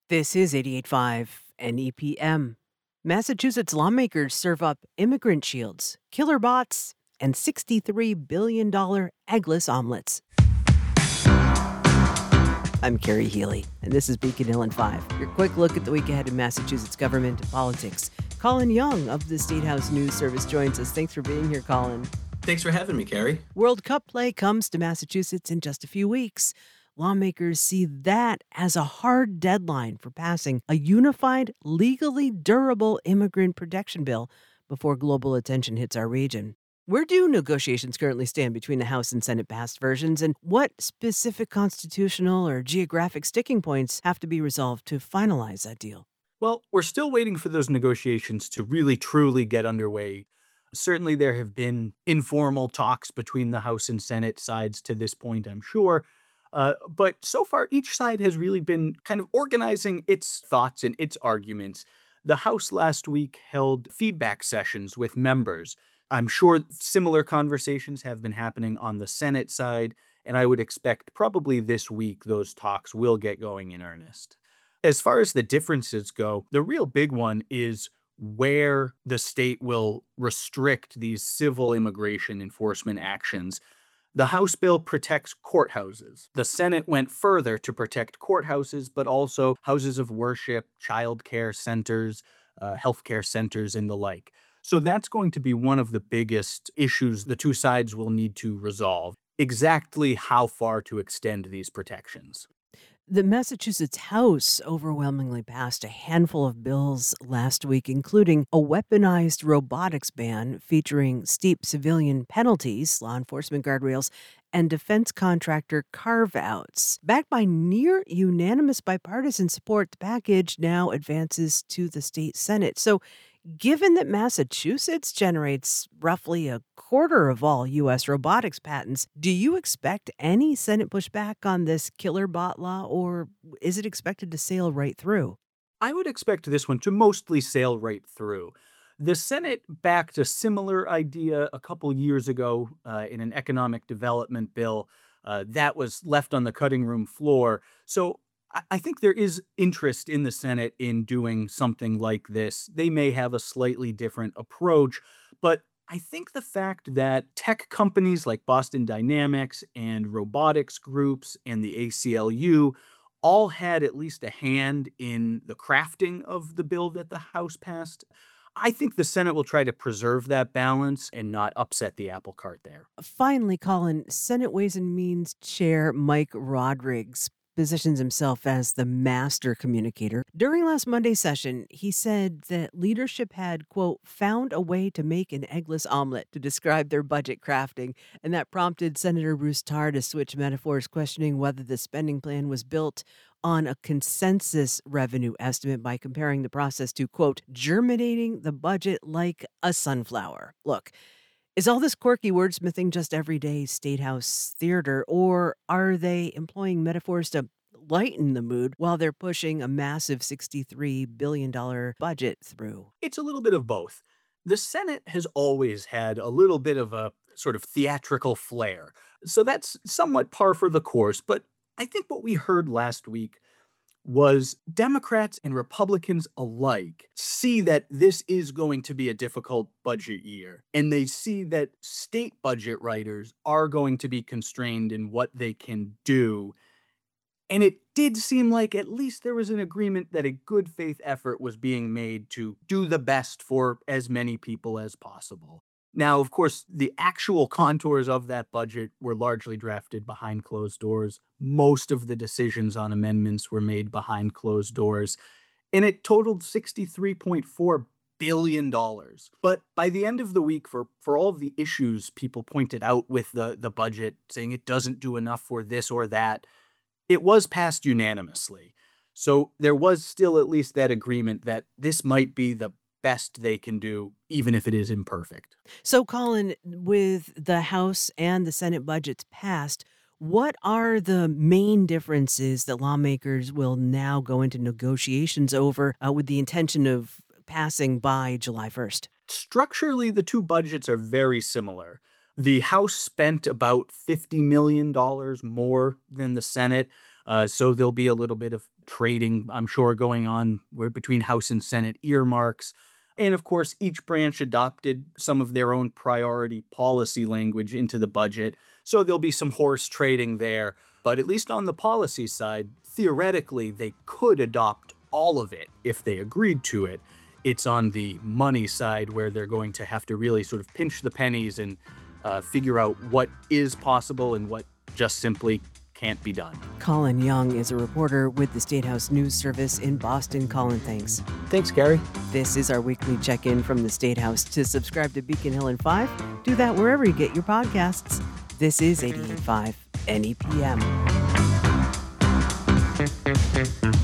This is 88.5 NEPM. Massachusetts lawmakers serve up immigrant shields, killer bots, and $63 billion eggless omelets. I'm Carrie Healy, and this is Beacon Hill in 5, your quick look at the week ahead in Massachusetts government and politics. Colin Young of the State House News Service joins us. Thanks for being here, Colin. Thanks for having me, Carrie. World Cup play comes to Massachusetts in just a few weeks. Lawmakers see that as a hard deadline for passing a unified, legally durable immigrant protection bill before global attention hits our region. Where do negotiations currently stand between the House and Senate passed versions, and what specific constitutional or geographic sticking points have to be resolved to finalize that deal? Well, we're still waiting for those negotiations to really truly get underway. Certainly, there have been informal talks between the House and Senate sides to this point, I'm sure. But so far, each side has really been kind of organizing its thoughts and its arguments. The House last week held feedback sessions with members. I'm sure similar conversations have been happening on the Senate side, and I would expect probably this week those talks will get going in earnest. As far as the differences go, the real big one is where the state will restrict these civil immigration enforcement actions. The House bill protects courthouses. The Senate went further to protect courthouses, but also houses of worship, child care centers, healthcare centers, and the like. So that's going to be one of the biggest issues the two sides will need to resolve. Exactly how far to extend these protections. The Massachusetts House overwhelmingly passed a handful of bills last week, including a weaponized robotics ban featuring steep civilian penalties, law enforcement guardrails, and defense contractor carve outs. Backed by near unanimous bipartisan support, the package now advances to the state Senate. So, given that Massachusetts generates roughly a quarter of all U.S. robotics patents, do you expect any Senate pushback on this killer bot law, or is it expected to sail right through? I would expect this one to mostly sail right through. The Senate backed a similar idea a couple years ago in an economic development bill that was left on the cutting room floor. So I think there is interest in the Senate in doing something like this. They may have a slightly different approach, but I think the fact that tech companies like Boston Dynamics and robotics groups and the ACLU all had at least a hand in the crafting of the bill that the House passed. I think the Senate will try to preserve that balance and not upset the apple cart there. Finally, Colin, Senate Ways and Means Chair Mike Rodrigues positions himself as the master communicator. During last Monday's session, he said that leadership had, quote, found a way to make an eggless omelet to describe their budget crafting, and that prompted Senator Bruce Tarr to switch metaphors, questioning whether the spending plan was built on a consensus revenue estimate by comparing the process to, quote, germinating the budget like a sunflower. Look, is all this quirky wordsmithing just everyday statehouse theater, or are they employing metaphors to lighten the mood while they're pushing a massive $63 billion budget through? It's a little bit of both. The Senate has always had a little bit of a sort of theatrical flair. So that's somewhat par for the course. But I think what we heard last week was Democrats and Republicans alike see that this is going to be a difficult budget year. And they see that state budget writers are going to be constrained in what they can do. And it did seem like at least there was an agreement that a good faith effort was being made to do the best for as many people as possible. Now, of course, the actual contours of that budget were largely drafted behind closed doors. Most of the decisions on amendments were made behind closed doors, and it totaled $63.4 billion. But by the end of the week, for all of the issues people pointed out with the budget, saying it doesn't do enough for this or that, it was passed unanimously. So there was still at least that agreement that this might be the best they can do, even if it is imperfect. So, Colin, with the House and the Senate budgets passed, what are the main differences that lawmakers will now go into negotiations over with the intention of passing by July 1st? Structurally, the two budgets are very similar. The House spent about $50 million more than the Senate, so there'll be a little bit of trading, I'm sure, going on between House and Senate earmarks. And of course, each branch adopted some of their own priority policy language into the budget. So there'll be some horse trading there. But at least on the policy side, theoretically, they could adopt all of it if they agreed to it. It's on the money side where they're going to have to really sort of pinch the pennies and figure out what is possible and what just simply can't be done. Colin Young is a reporter with the State House News Service in Boston. Colin, thanks. Thanks, Gary. This is our weekly check-in from the State House. To subscribe to Beacon Hill in 5, do that wherever you get your podcasts. This is 88.5 NEPM.